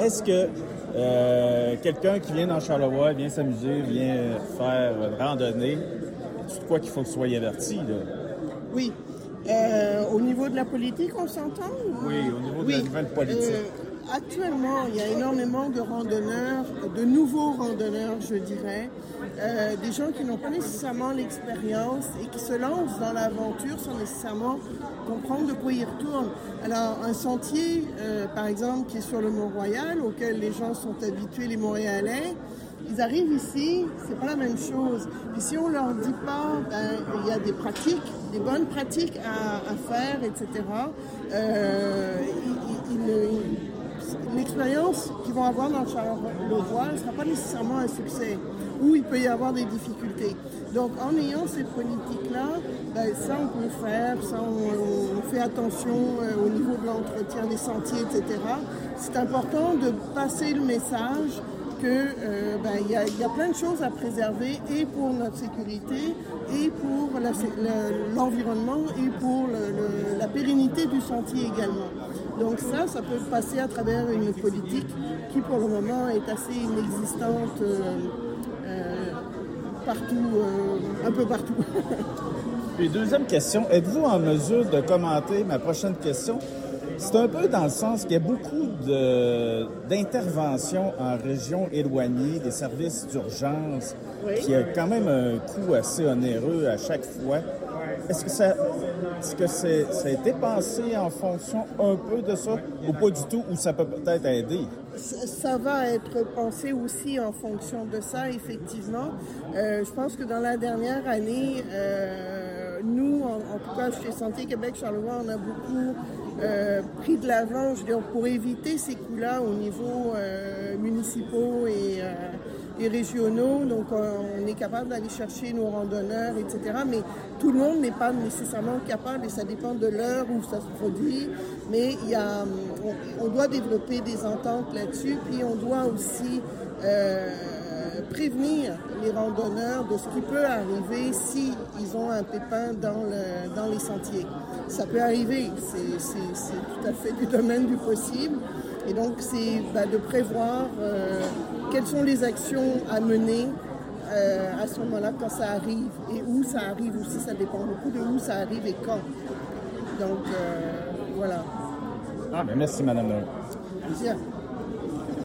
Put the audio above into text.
est-ce que quelqu'un qui vient dans Charlevoix, vient s'amuser, vient faire une randonnée, c'est quoi qu'il faut que soit averti, là? Oui. Au niveau de la politique, on s'entend? Oui, au niveau de la nouvelle politique. Actuellement, il y a énormément de randonneurs, de nouveaux randonneurs, je dirais, des gens qui n'ont pas nécessairement l'expérience et qui se lancent dans l'aventure sans nécessairement comprendre de quoi ils retournent. Alors, un sentier, par exemple, qui est sur le Mont-Royal, auquel les gens sont habitués, les Montréalais, ils arrivent ici, c'est pas la même chose. Et si on leur dit pas, il y a des pratiques, des bonnes pratiques à faire, etc., l'expérience qu'ils vont avoir dans le Charlevoix ne sera pas nécessairement un succès, ou il peut y avoir des difficultés. Donc, en ayant cette politique-là, ça on peut le faire, ça on fait attention au niveau de l'entretien des sentiers, etc. C'est important de passer le message qu'il y a plein de choses à préserver et pour notre sécurité et pour l'environnement et pour la pérennité du sentier également. Donc ça peut passer à travers une politique qui pour le moment est assez inexistante partout, un peu partout. Puis deuxième question, êtes-vous en mesure de commenter ma prochaine question? C'est un peu dans le sens qu'il y a beaucoup d'interventions en régions éloignées, des services d'urgence, qui a quand même un coût assez onéreux à chaque fois. Est-ce que ça a été pensé en fonction un peu de ça ou pas du tout, ou ça peut peut-être aider? Ça va être pensé aussi en fonction de ça, effectivement. Je pense que dans la dernière année, nous, en tout cas chez Santé Québec Charlevoix, on a beaucoup pris de l'avant, je veux dire, pour éviter ces coûts-là au niveau municipaux et régionaux. Donc, on est capable d'aller chercher nos randonneurs, etc. Mais tout le monde n'est pas nécessairement capable et ça dépend de l'heure où ça se produit. Mais on doit développer des ententes là-dessus. Puis, on doit aussi prévenir les randonneurs de ce qui peut arriver s'ils ont un pépin dans les sentiers. Ça peut arriver, c'est tout à fait du domaine du possible. Et donc, c'est de prévoir quelles sont les actions à mener à ce moment-là quand ça arrive et où ça arrive aussi. Ça dépend beaucoup de où ça arrive et quand. Donc, voilà. Merci, Madame. Plaisir.